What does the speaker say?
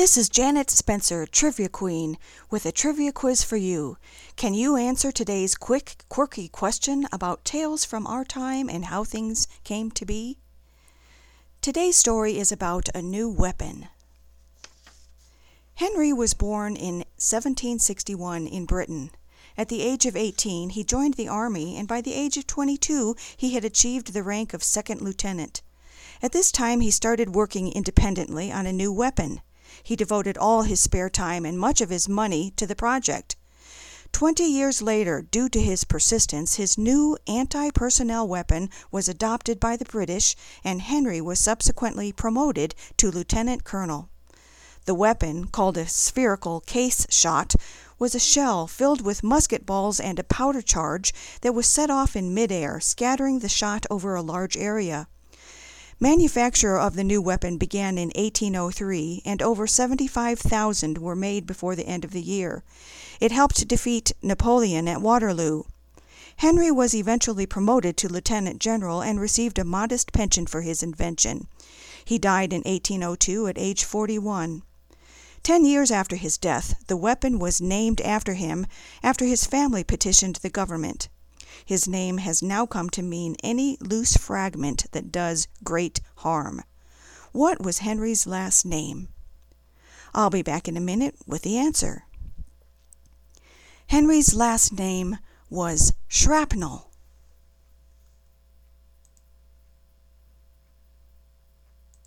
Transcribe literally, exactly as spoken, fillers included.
This is Janet Spencer, Trivia Queen, with a trivia quiz for you. Can you answer today's quick, quirky question about tales from our time and how things came to be? Today's story is about a new weapon. Henry was born in seventeen sixty-one in Britain. At the age of eighteen, he joined the army, and by the age of twenty-two, he had achieved the rank of second lieutenant. At this time, he started working independently on a new weapon. He devoted all his spare time and much of his money to the project. Twenty years later, due to his persistence, his new anti-personnel weapon was adopted by the British, and Henry was subsequently promoted to lieutenant colonel. The weapon, called a spherical case shot, was a shell filled with musket balls and a powder charge that was set off in midair, scattering the shot over a large area. Manufacture of the new weapon began in eighteen oh three, and over seventy-five thousand were made before the end of the year. It helped defeat Napoleon at Waterloo. Henry was eventually promoted to lieutenant general and received a modest pension for his invention. He died in eighteen oh two at age forty-one. Ten years after his death, the weapon was named after him after his family petitioned the government. His name has now come to mean any loose fragment that does great harm. What was Henry's last name? I'll be back in a minute with the answer. Henry's last name was Shrapnel.